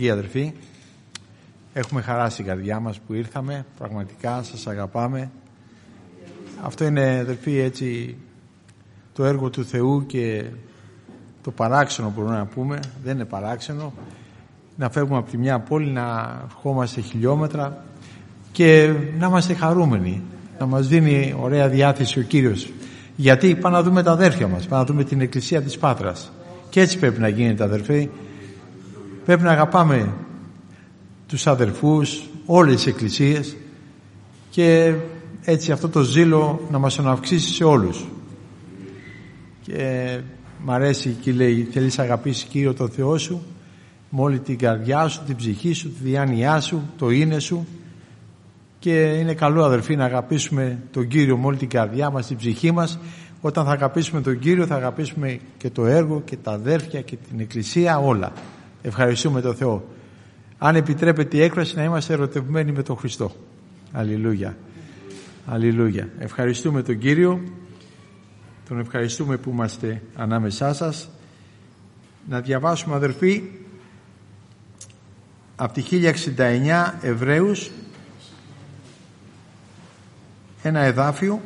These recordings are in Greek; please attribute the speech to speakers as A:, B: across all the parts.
A: Αδερφοί, έχουμε χαρά στην καρδιά μας που ήρθαμε, πραγματικά σας αγαπάμε. Αυτό είναι, αδερφοί, έτσι το έργο του Θεού και το παράξενο μπορούμε να πούμε, δεν είναι παράξενο, να φεύγουμε από τη μια πόλη, να ερχόμαστε χιλιόμετρα και να είμαστε χαρούμενοι, να μας δίνει ωραία διάθεση ο Κύριος. Γιατί πάμε να δούμε τα αδέρφια μας, πάμε να δούμε την Εκκλησία της Πάτρας. Και έτσι πρέπει να γίνεται, αδερφοί. Πρέπει να αγαπάμε τους αδερφούς, όλες τις εκκλησίες και έτσι αυτό το ζήλο να μας τον αυξήσει σε όλους. Και μ' αρέσει και λέει, θέλεις να αγαπήσεις Κύριο τον Θεό σου με όλη την καρδιά σου, την ψυχή σου, τη διάνοιά σου, το είναι σου. Και είναι καλό, αδερφοί, να αγαπήσουμε τον Κύριο με όλη την καρδιά μας, την ψυχή μας. Όταν θα αγαπήσουμε τον Κύριο θα αγαπήσουμε και το έργο και τα αδέρφια και την εκκλησία, όλα. Ευχαριστούμε τον Θεό. Αν επιτρέπεται η έκφραση, να είμαστε ερωτευμένοι με τον Χριστό. Αλληλούια. Αλληλούια. Ευχαριστούμε τον Κύριο. Τον ευχαριστούμε που είμαστε ανάμεσά σας. Να διαβάσουμε, αδερφοί, από τη 1069 Εβραίους ένα εδάφιο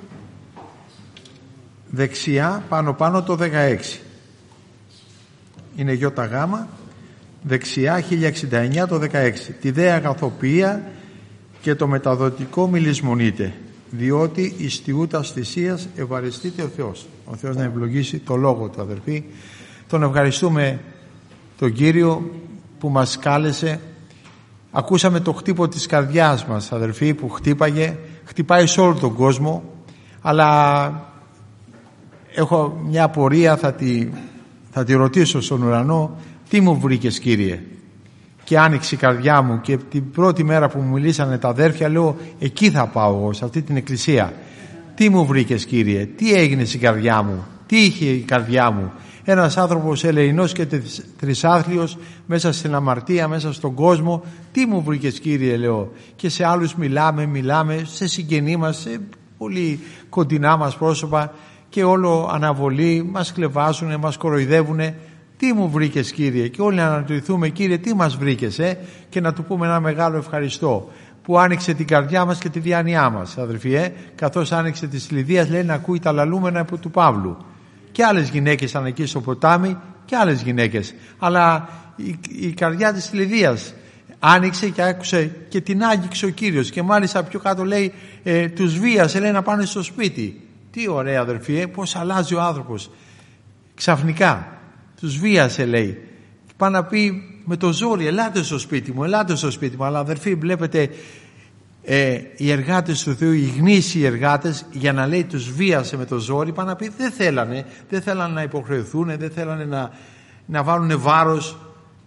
A: δεξιά πάνω το 16. Είναι ΙΓ, δεξιά 1069 το 16. Τη δε αγαθοποιία και το μεταδοτικό μη λησμονείτε, διότι εις τιούτας θυσίας ευαριστείται ο Θεός. Ο Θεός να ευλογήσει το λόγο του, αδερφοί. Τον ευχαριστούμε τον Κύριο που μας κάλεσε. Ακούσαμε το χτύπο της καρδιάς μας, αδερφοί, που χτυπάει σε όλο τον κόσμο, αλλά έχω μια απορία, θα τη ρωτήσω στον ουρανό. Τι μου βρήκες, Κύριε? Και άνοιξε η καρδιά μου και την πρώτη μέρα που μου μιλήσανε τα αδέρφια, λέω, εκεί θα πάω εγώ, σε αυτή την εκκλησία. Τι μου βρήκες, Κύριε? Τι έγινε στην καρδιά μου? Τι είχε η καρδιά μου? Ένας άνθρωπος ελεηνός και τρισάθλιος μέσα στην αμαρτία, μέσα στον κόσμο. Τι μου βρήκες, Κύριε, λέω. Και σε άλλους μιλάμε, σε συγγενή μας, σε πολύ κοντινά μας πρόσωπα, και όλο αναβολή, μας κλεβάζουνε, μας κοροϊδεύουνε. Τι μου βρήκες, Κύριε? Και όλοι να αναρωτηθούμε, Κύριε, τι μας βρήκες, και να του πούμε ένα μεγάλο ευχαριστώ που άνοιξε την καρδιά μας και τη διάνοιά μας, αδερφοί, καθώς άνοιξε τη Λιδίας, λέει, να ακούει τα λαλούμενα από του Παύλου. Και άλλες γυναίκες ήταν εκεί στο ποτάμι και άλλες γυναίκες, αλλά η καρδιά της Λιδίας άνοιξε και άκουσε και την άγγιξε ο Κύριος, και μάλιστα πιο κάτω λέει, τους βίασε, λέει, να πάνε στο σπίτι. Τι ωραία, αδερφοί, πώς αλλάζει ο άνθρωπος ξαφνικά. Τους βίασε, λέει, πάει να πει με το ζόρι, ελάτε στο σπίτι μου. Αλλά, αδερφοί, βλέπετε, οι εργάτες του Θεού, οι γνήσιοι εργάτες, για να λέει τους βίασε με το ζόρι, πάει να πει δεν θέλανε να υποχρεωθούν, δεν θέλανε να βάλουν βάρος,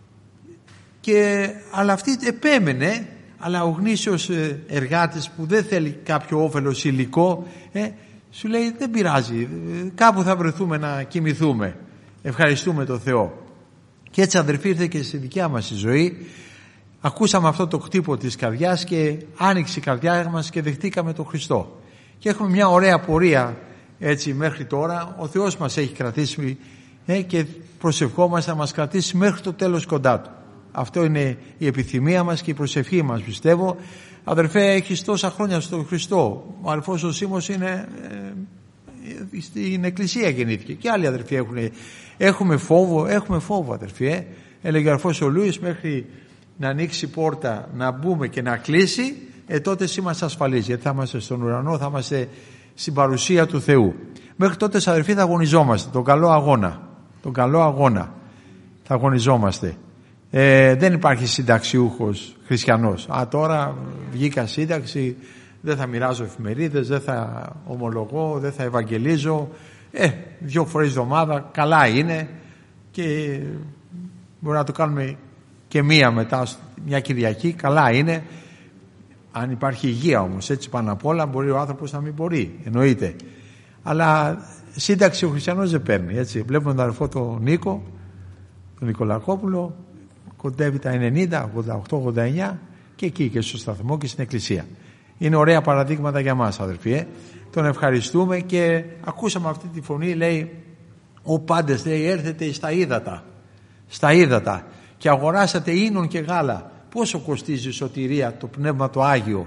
A: αλλά αυτή επέμενε. Αλλά ο γνήσιος εργάτης που δεν θέλει κάποιο όφελος υλικό, σου λέει, δεν πειράζει, κάπου θα βρεθούμε να κοιμηθούμε. Ευχαριστούμε τον Θεό. Και έτσι, αδερφοί, ήρθε και στη δικιά μας η ζωή. Ακούσαμε αυτό το χτύπο της καρδιάς και άνοιξε η καρδιά μας και δεχτήκαμε τον Χριστό. Και έχουμε μια ωραία πορεία έτσι μέχρι τώρα. Ο Θεός μας έχει κρατήσει και προσευχόμαστε να μας κρατήσει μέχρι το τέλος κοντά Του. Αυτό είναι η επιθυμία μας και η προσευχή μας, πιστεύω. Αδερφέ, έχεις τόσα χρόνια στον Χριστό. Ο αδερφός ο Σίμος είναι στην εκκλησία, γεννήθηκε. Και άλλοι αδερφοί έχουμε φόβο, αδερφοί. Έλεγε ο αδερφός ο Λούις, μέχρι να ανοίξει η πόρτα, να μπούμε και να κλείσει, τότε είμαστε ασφαλείς, γιατί θα είμαστε στον ουρανό, θα είμαστε στην παρουσία του Θεού. Μέχρι τότε, αδερφοί, θα αγωνιζόμαστε τον καλό αγώνα θα αγωνιζόμαστε. Δεν υπάρχει συνταξιούχος χριστιανός. Τώρα βγήκα σύνταξη, δεν θα μοιράζω εφημερίδες, δεν θα ομολογώ, δεν θα ευαγγελίζω, 2 φορές εβδομάδα καλά είναι, και μπορεί να το κάνουμε και μία μετά, μια Κυριακή, καλά είναι, αν υπάρχει υγεία όμως, έτσι πάνω απ' όλα. Μπορεί ο άνθρωπος να μην μπορεί, εννοείται, αλλά σύνταξη ο χριστιανός δεν παίρνει, έτσι. Βλέπουμε τον αδερφό τον Νίκο, τον Νικολακόπουλο, κοντεύει τα 90, 88, 89, και εκεί και στο σταθμό και στην εκκλησία. Είναι ωραία παραδείγματα για μας, αδερφοί. Τον ευχαριστούμε και ακούσαμε αυτή τη φωνή, λέει, ο πάντες, λέει, έρθετε στα ύδατα. και αγοράσατε ίνων και γάλα. Πόσο κοστίζει η σωτηρία, το Πνεύμα το Άγιο?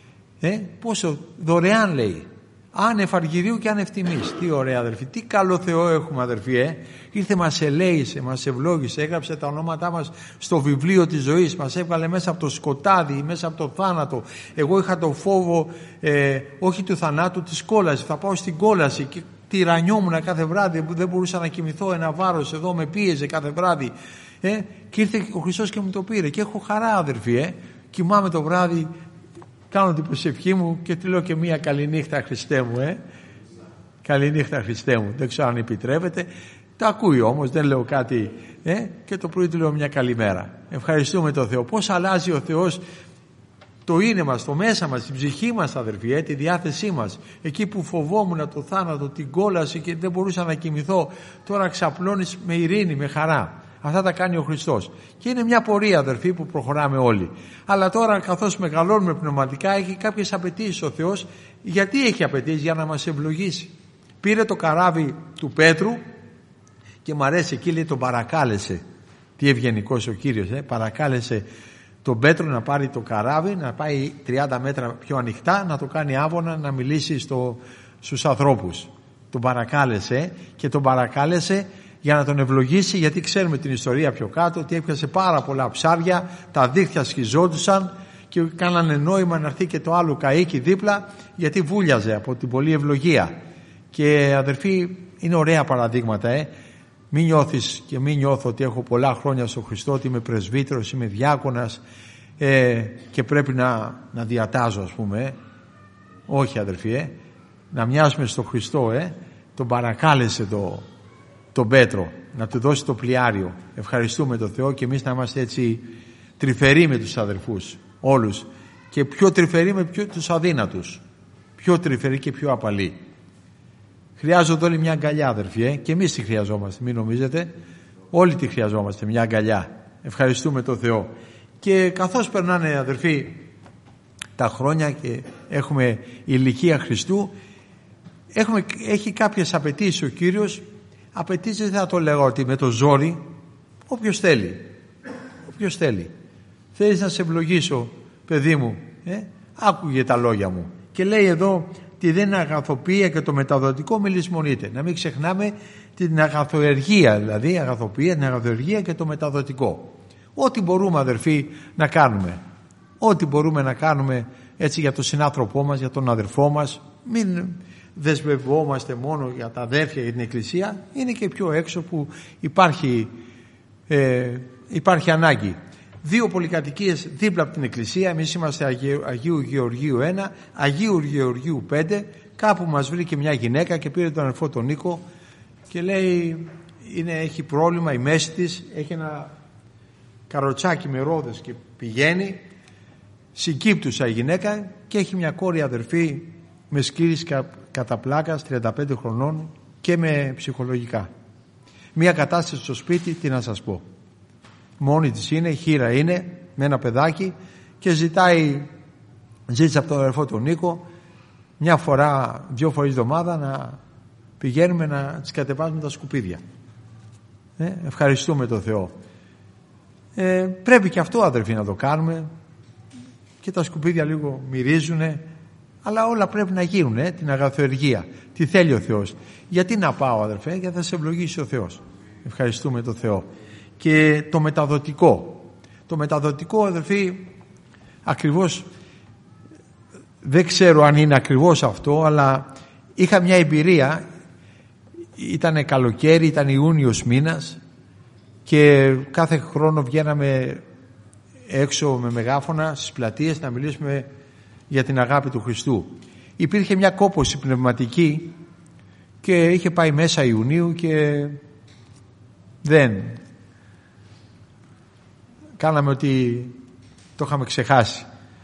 A: Πόσο? Δωρεάν λέει. Άνευ αργυρίου και άνευ τιμής. Τι ωραία αδερφοί, τι καλό Θεό έχουμε αδερφοί. Ήρθε, μας ελέησε, μας ευλόγησε, έγραψε τα ονόματά μας στο βιβλίο της ζωής, μας έβγαλε μέσα από το σκοτάδι, μέσα από το θάνατο. Εγώ είχα το φόβο όχι του θανάτου, της κόλασης. Θα πάω στην κόλαση και τυραννιόμουν κάθε βράδυ που δεν μπορούσα να κοιμηθώ, ένα βάρος εδώ με πίεζε κάθε βράδυ. Και ήρθε ο Χριστός και μου το πήρε και έχω χαρά αδερφοί. Κοιμάμαι το βράδυ, κάνω την προσευχή μου και του λέω και μία καληνύχτα Χριστέ μου. Καληνύχτα Χριστέ μου. Δεν ξέρω αν επιτρέπετε. Τα ακούει όμως, δεν λέω κάτι. Και το πρωί του λέω μια καλημέρα. Ευχαριστούμε τον Θεό. Πώς αλλάζει ο Θεός το είναι μας, το μέσα μας, την ψυχή μας αδερφοί, τη διάθεσή μας. Εκεί που φοβόμουν το θάνατο, την κόλαση και δεν μπορούσα να κοιμηθώ, τώρα ξαπλώνεις με ειρήνη, με χαρά. Αυτά τα κάνει ο Χριστός. Και είναι μια πορεία αδερφοί που προχωράμε όλοι. Αλλά τώρα καθώς μεγαλώνουμε πνευματικά έχει κάποιες απαιτήσεις ο Θεός. Γιατί έχει απαιτήσεις? Για να μας ευλογήσει. Πήρε το καράβι του Πέτρου και μ' αρέσει εκεί, λέει, τον παρακάλεσε. Τι ευγενικός ο Κύριος, παρακάλεσε τον Πέτρο να πάρει το καράβι, να πάει 30 μέτρα πιο ανοιχτά, να το κάνει άβονα, να μιλήσει στους ανθρώπους. Τον παρακάλεσε και τον παρακάλεσε για να τον ευλογήσει, γιατί ξέρουμε την ιστορία πιο κάτω ότι έπιασε πάρα πολλά ψάρια, τα δίχτυα σχιζόντουσαν και κάνανε νόημα να έρθει και το άλλο καΐκι δίπλα, γιατί βούλιαζε από την πολλή ευλογία. Και αδερφοί, είναι ωραία παραδείγματα. Μην νιώθεις και μην νιώθω ότι έχω πολλά χρόνια στον Χριστό, ότι είμαι πρεσβύτερος, είμαι διάκονας και πρέπει να διατάζω, ας πούμε. Όχι αδερφοί, να μοιάζουμε στον Χριστό. Τον παρακάλεσε τον Πέτρο να του δώσει το πλοιάριο. Ευχαριστούμε τον Θεό και εμείς να είμαστε έτσι τρυφεροί με τους αδερφούς όλους και πιο τρυφεροί με τους αδύνατους, πιο τρυφεροί και πιο απαλοί. Χρειάζονται όλοι μια αγκαλιά αδερφοί, και εμείς τη χρειαζόμαστε, μην νομίζετε, όλοι τη χρειαζόμαστε, μια αγκαλιά. Ευχαριστούμε τον Θεό. Και καθώς περνάνε αδερφοί τα χρόνια και έχουμε ηλικία Χριστού, έχει κάποιες απαιτήσεις ο Κύριος. Απαιτήσεις δεν θα το λέγω ότι με το ζόρι, όποιος θέλει. Θέλεις να σε ευλογήσω παιδί μου, άκουγε τα λόγια μου. Και λέει εδώ τη δεν αγαθοποιία και το μεταδοτικό μη λησμονείτε. Να μην ξεχνάμε την αγαθοεργία, δηλαδή αγαθοποιία, την αγαθοεργία και το μεταδοτικό. Ό,τι μπορούμε αδερφοί να κάνουμε, ό,τι μπορούμε να κάνουμε έτσι για τον συνάνθρωπό μας, για τον αδερφό μας. Μην δεσμευόμαστε μόνο για τα αδέρφια, για την Εκκλησία, είναι και πιο έξω που υπάρχει ανάγκη. 2 πολυκατοικίες δίπλα από την Εκκλησία, εμείς είμαστε Αγίου Γεωργίου 1, Αγίου Γεωργίου 5, κάπου μας βρήκε μια γυναίκα και πήρε τον αδερφό τον Νίκο και λέει έχει πρόβλημα η μέση της, έχει ένα καροτσάκι με ρόδες και πηγαίνει, συγκύπτουσα η γυναίκα και έχει μια κόρη αδερφή με σκύρις κατά πλάκας 35 χρονών και με ψυχολογικά. Μια κατάσταση στο σπίτι, τι να σας πω. Μόνη της είναι, χείρα είναι, με ένα παιδάκι και ζήτησε από τον αδερφό τον Νίκο 1 φορά, 2 φορές εβδομάδα να πηγαίνουμε να τις κατεβάζουμε τα σκουπίδια. Ευχαριστούμε τον Θεό. Πρέπει και αυτό αδερφοί να το κάνουμε, και τα σκουπίδια λίγο μυρίζουνε, αλλά όλα πρέπει να γίνουν, την αγαθοεργία. Τι θέλει ο Θεός. Γιατί να πάω αδερφέ? Γιατί θα σε ευλογήσει ο Θεός. Ευχαριστούμε τον Θεό. Και το μεταδοτικό αδερφοί, ακριβώς δεν ξέρω αν είναι ακριβώς αυτό, αλλά είχα μια εμπειρία. Ήταν καλοκαίρι, ήταν Ιούνιος μήνας και κάθε χρόνο βγαίναμε έξω με μεγάφωνα στις πλατείες να μιλήσουμε για την αγάπη του Χριστού. Υπήρχε μια κόπωση πνευματική και είχε πάει μέσα Ιουνίου και δεν κάναμε ότι το είχαμε ξεχάσει.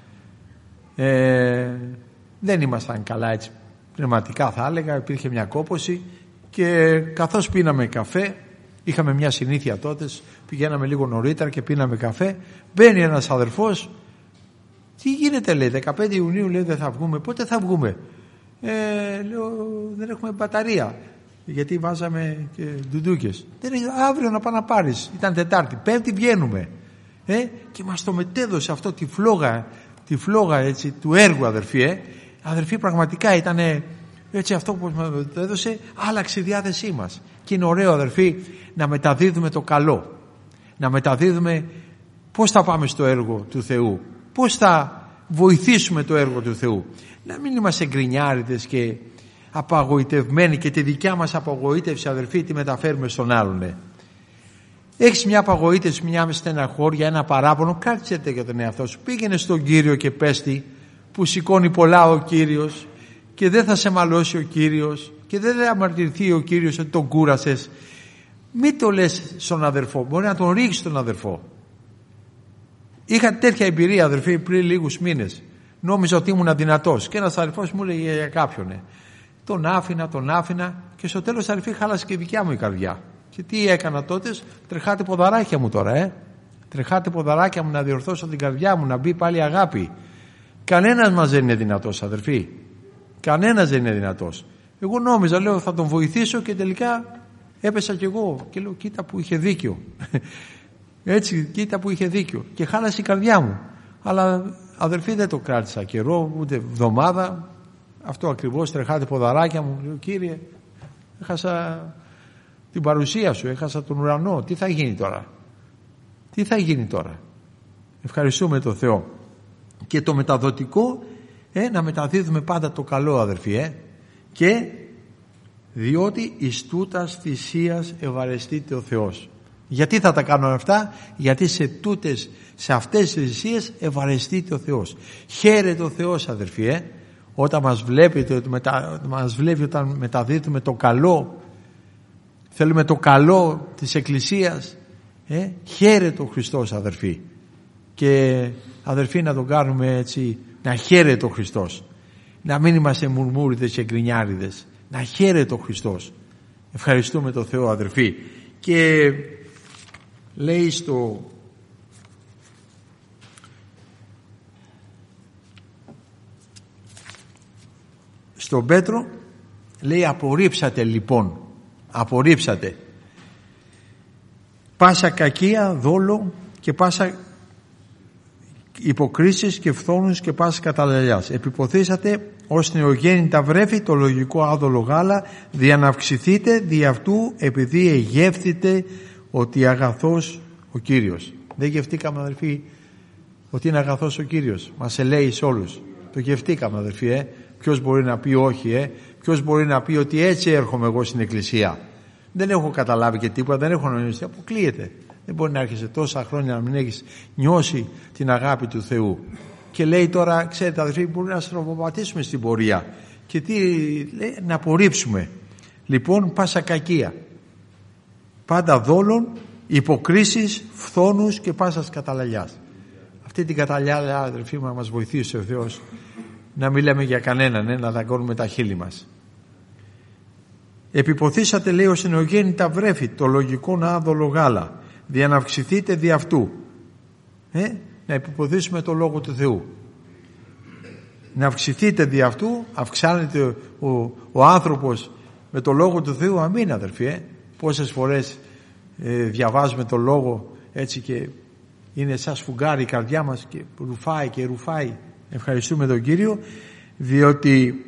A: Δεν ήμασταν καλά έτσι πνευματικά θα έλεγα, υπήρχε μια κόπωση και καθώς πίναμε καφέ, είχαμε μια συνήθεια τότε, πηγαίναμε λίγο νωρίτερα και πίναμε καφέ, μπαίνει ένας αδερφός. Τι γίνεται λέει, 15 Ιουνίου λέει δεν θα βγούμε. Πότε θα βγούμε? Λέω δεν έχουμε μπαταρία. γιατί βάζαμε και ντουντούκες. Δεν είναι αύριο να πάω να πάρεις, ήταν Τετάρτη, Πέμπτη βγαίνουμε. Και μας το μετέδωσε αυτό τη φλόγα έτσι, του έργου, αδερφοί. Αδερφοί, πραγματικά ήταν έτσι, αυτό που μας μετέδωσε άλλαξε η διάθεσή μας. Και είναι ωραίο, αδερφοί, να μεταδίδουμε το καλό, να μεταδίδουμε πώς θα πάμε στο έργο του Θεού, πώς θα βοηθήσουμε το έργο του Θεού. Να μην είμαστε γκρινιάριδες και απαγοητευμένοι και τη δικιά μας απογοήτευση, αδερφοί, τη μεταφέρουμε στον άλλον. Έχεις μια απαγοήτευση, μια στεναχώρια, ένα παράπονο, κάτσετε για τον εαυτό σου, πήγαινε στον Κύριο και πέστη που σηκώνει πολλά ο Κύριος και δεν θα σε μαλώσει ο Κύριος και δεν θα αμαρτυρηθεί ο Κύριος ότι τον κούρασες. Μην το λες στον αδερφό, μπορεί να τον ρίξεις τον αδερφό. Είχα τέτοια εμπειρία, αδερφοί, πριν λίγους μήνες. Νόμιζα ότι ήμουν αδυνατός και ένας αδερφός μου έλεγε για κάποιον. Τον άφηνα και στο τέλος, αδερφοί, χάλασε και η δικιά μου η καρδιά. Και τι έκανα τότε? Τρεχάτε ποδαράκια μου τώρα, τρεχάτε ποδαράκια μου να διορθώσω την καρδιά μου, να μπει πάλι αγάπη. Κανένας μας δεν είναι δυνατός, αδερφοί. Κανένας δεν είναι δυνατός. Εγώ νόμιζα, λέω, θα τον βοηθήσω και τελικά έπεσα κι εγώ και λέω, κοίτα που είχε δίκιο. Έτσι, κοίτα που είχε δίκιο. Και χάλασε η καρδιά μου. Αλλά, αδερφοί, δεν το κράτησα καιρό, ούτε εβδομάδα. Αυτό ακριβώς, τρεχάτε ποδαράκια μου. Λέω, Κύριε, έχασα την παρουσία σου, έχασα τον ουρανό. Τι θα γίνει τώρα? Τι θα γίνει τώρα? Ευχαριστούμε τον Θεό. Και το μεταδοτικό, να μεταδίδουμε πάντα το καλό, αδερφοί, και διότι εις τούτας θυσίας ευαρεστείται ο Θεός. Γιατί θα τα κάνουμε αυτά? Γιατί σε αυτές τις θυσίες ευαρεστείται ο Θεός. Χαίρεται ο Θεός, αδερφοί, όταν μας βλέπει όταν μεταδίδουμε το καλό, θέλουμε το καλό της Εκκλησίας, χαίρεται ο Χριστός, αδερφοί. Και αδερφοί, να τον κάνουμε έτσι, να χαίρεται ο Χριστός, να μην είμαστε μουρμούριδες και γκρινιάριδες, να χαίρεται ο Χριστός. Ευχαριστούμε τον Θεό, αδερφοί. Και λέει στον Πέτρο, λέει, απορρίψατε λοιπόν, απορρίψατε πάσα κακία, δόλο και πάσα υποκρίσεις και φθόνους και πάσα καταλαλιάς. Επιποθήσατε ως νεογέννητα βρέφη το λογικό άδολο γάλα, δια να αυξηθείτε δι' αυτού, επειδή εγεύθητε ότι αγαθός ο Κύριος. Δεν γευτήκαμε, αδερφοί, ότι είναι αγαθός ο Κύριος? Μας ελέει σε όλους. Το γευτήκαμε, αδερφοί. Ποιος μπορεί να πει όχι? Ποιος μπορεί να πει ότι έτσι έρχομαι εγώ στην Εκκλησία? Δεν έχω καταλάβει και τίποτα, δεν έχω νοήσει. Αποκλείεται. Δεν μπορεί να έρχεσαι τόσα χρόνια να μην έχεις νιώσει την αγάπη του Θεού. Και λέει τώρα, ξέρετε, αδερφοί, μπορεί να στροφοπατήσουμε στην πορεία. Και τι λέει? Να απορρίψουμε λοιπόν πάσα κακία, πάντα δόλων, υποκρίσεις, φθόνους και πάσας καταλαλιάς. Αυτή την καταλαλιά, αδερφοί, μας βοηθήσει ο Θεός να μην λέμε για κανέναν, να δαγκώνουμε τα χείλη μας. Επιποθήσατε, λέει, ως νεογέννητα βρέφη το λογικό άδολο γάλα, δια να αυξηθείτε δι' αυτού. Να επιποθήσουμε το Λόγο του Θεού. Να αυξηθείτε δι' αυτού, αυξάνεται ο άνθρωπος με το Λόγο του Θεού. Αμήν, αδερφοί. Πόσες φορές διαβάζουμε το Λόγο έτσι και είναι σαν σφουγγάρι η καρδιά μας και ρουφάει και ρουφάει. Ευχαριστούμε τον Κύριο, διότι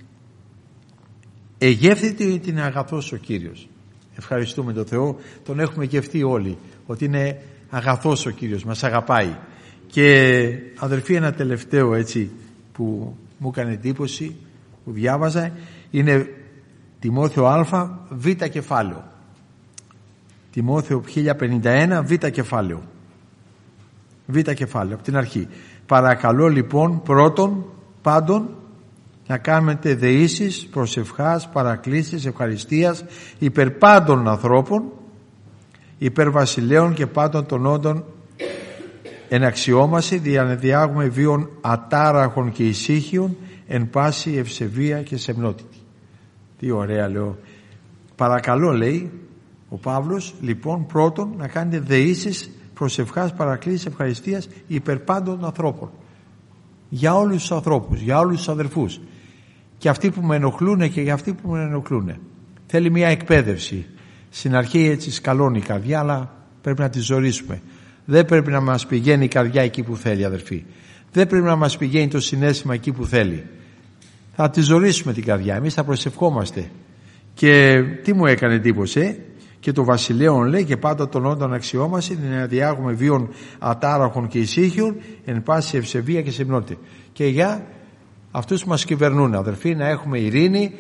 A: εγεύθηται ότι είναι αγαθός ο Κύριος. Ευχαριστούμε τον Θεό, τον έχουμε γευτεί όλοι, ότι είναι αγαθός ο Κύριος, μας αγαπάει. Και αδερφοί, ένα τελευταίο έτσι που μου έκανε εντύπωση, που διάβαζα, είναι Τιμόθεο Α, Β κεφάλαιο. Τιμόθεο 1051, Β κεφάλαιο. Β κεφάλαιο, από την αρχή. Παρακαλώ λοιπόν πρώτον πάντων να κάνετε δεήσεις, προσευχάς, παρακλήσεις, ευχαριστίας υπέρ πάντων ανθρώπων, υπέρ βασιλέων και πάντων των όντων εν αξιόμαση, δια να διάγουμε βίων ατάραχων και ησύχιων εν πάση ευσεβία και σεμνότητη. Τι ωραία, λέω. Παρακαλώ, λέει ο Παύλος, λοιπόν πρώτον να κάνετε δεήσεις, προσευχάς, παρακλήσεις, ευχαριστίας υπέρ πάντων ανθρώπων. Για όλους τους ανθρώπους, για όλους τους αδερφούς. Και αυτοί που με ενοχλούν και για αυτοί που με ενοχλούν. Θέλει μια εκπαίδευση. Στην αρχή έτσι σκαλώνει η καρδιά, αλλά πρέπει να τη ζορίσουμε. Δεν πρέπει να μας πηγαίνει η καρδιά εκεί που θέλει, αδερφοί. Δεν πρέπει να μας πηγαίνει το συναίσθημα εκεί που θέλει. Θα τη ζορίσουμε την καρδιά. Εμείς θα προσευχόμαστε. Και τι μου έκανε εντύπωση, και το βασιλέον λέει, και πάντα τον όντων αξιόμαση είναι να διάγουμε βίων ατάραχων και ησύχιων εν πάση ευσεβία και σεμνότητα. Και για αυτούς που μας κυβερνούν, αδερφοί, να έχουμε ειρήνη,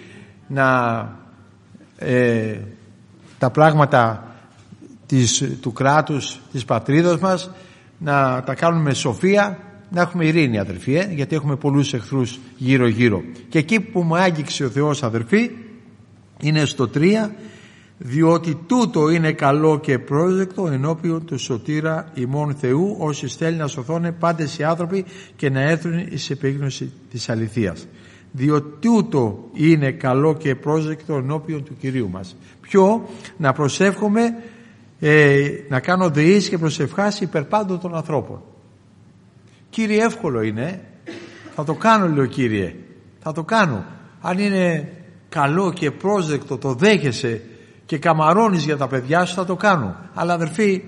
A: τα πράγματα του κράτους, της πατρίδας μας, να τα κάνουμε με σοφία, να έχουμε ειρήνη, αδερφοί, γιατί έχουμε πολλούς εχθρούς γύρω γύρω. Και εκεί που μου άγγιξε ο Θεός, αδερφοί, είναι στο 3, διότι τούτο είναι καλό και πρόσδεκτο ενώπιον του σωτήρα ημών Θεού, όσοι θέλει να σωθούν πάντες οι άνθρωποι και να έρθουν εις επίγνωση της αληθείας. Διότι τούτο είναι καλό και πρόσδεκτο ενώπιον του Κυρίου μας. Ποιο? Να προσεύχομαι, να κάνω δεήσεις και προσευχάσεις υπέρ πάντων των ανθρώπων. Κύριε, εύκολο είναι, θα το κάνω, λέω, Κύριε, θα το κάνω. Αν είναι καλό και πρόσδεκτο, το δέχεσαι και καμαρώνεις για τα παιδιά σου, θα το κάνω. Αλλά αδερφοί,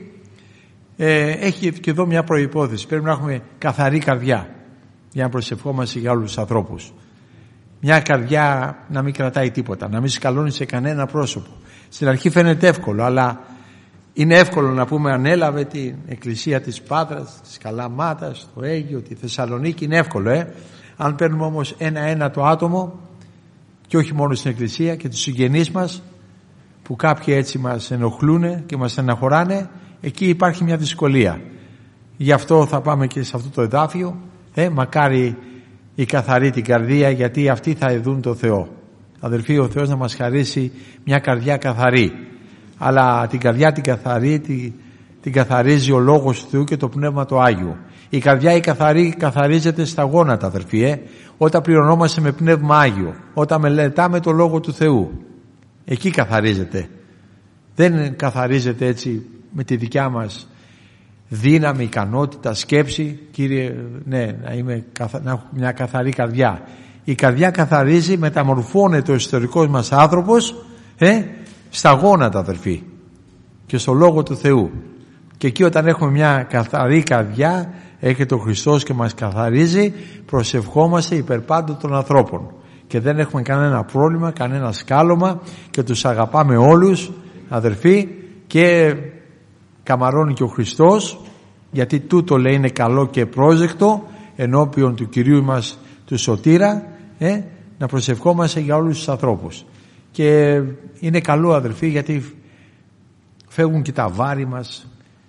A: έχει και εδώ μια προϋπόθεση. Πρέπει να έχουμε καθαρή καρδιά για να προσευχόμαστε για όλους τους ανθρώπους. Μια καρδιά να μην κρατάει τίποτα, να μην σκαλώνει σε κανένα πρόσωπο. Στην αρχή φαίνεται εύκολο, αλλά είναι εύκολο να πούμε ανέλαβε την εκκλησία της Πάτρας, της Καλαμάτας, το Αίγιο, τη Θεσσαλονίκη, είναι εύκολο. Αν παίρνουμε όμως ένα-ένα το άτομο, και όχι μόνο στην εκκλησία, και τους συγγενείς μας, που κάποιοι έτσι μας ενοχλούν και μας στεναχωράνε, εκεί υπάρχει μια δυσκολία. Γι' αυτό θα πάμε και σε αυτό το εδάφιο, μακάρι η καθαρή την καρδία, γιατί αυτοί θα ειδούν το Θεό. Αδελφοί, ο Θεός να μας χαρίσει μια καρδιά καθαρή, αλλά την καρδιά την καθαρή την καθαρίζει ο Λόγος του Θεού και το Πνεύμα το Άγιο. Η καρδιά η καθαρή καθαρίζεται στα γόνατα, αδελφοί, όταν πληρωνόμαστε με Πνεύμα Άγιο, όταν μελετάμε το Λόγο του Θεού, εκεί καθαρίζεται. Δεν καθαρίζεται έτσι με τη δικιά μας δύναμη, ικανότητα, σκέψη. Κύριε, ναι, να έχω μια καθαρή καρδιά. Η καρδιά καθαρίζει, μεταμορφώνεται ο εσωτερικός μας άνθρωπος στα γόνατα, αδελφοί, και στο Λόγο του Θεού. Και εκεί όταν έχουμε μια καθαρή καρδιά, έρχεται ο Χριστός και μας καθαρίζει, προσευχόμαστε υπέρ πάντων των ανθρώπων και δεν έχουμε κανένα πρόβλημα, κανένα σκάλωμα και τους αγαπάμε όλους, αδελφοί, και καμαρώνει και ο Χριστός, γιατί τούτο λέει είναι καλό και πρόσδεκτο ενώπιον του Κυρίου μας του Σωτήρα, να προσευχόμαστε για όλους τους ανθρώπους. Και είναι καλό, αδελφοί, γιατί φεύγουν και τα βάρη μας,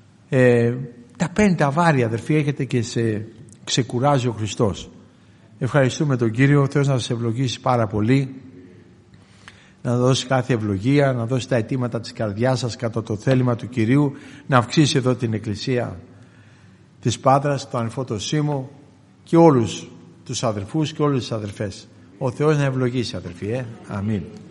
A: τα παίρνει τα βάρη, αδελφοί, έχετε και σε ξεκουράζει ο Χριστός. Ευχαριστούμε τον Κύριο. Ο Θεός να σας ευλογήσει πάρα πολύ, να δώσει κάθε ευλογία, να δώσει τα αιτήματα της καρδιάς σας κατά το θέλημα του Κυρίου, να αυξήσει εδώ την Εκκλησία της Πάτρας, το Ανεφώτο Σήμο και όλους τους αδελφούς και όλες τις αδελφές. Ο Θεός να ευλογήσει, αδελφοί. Αμήν.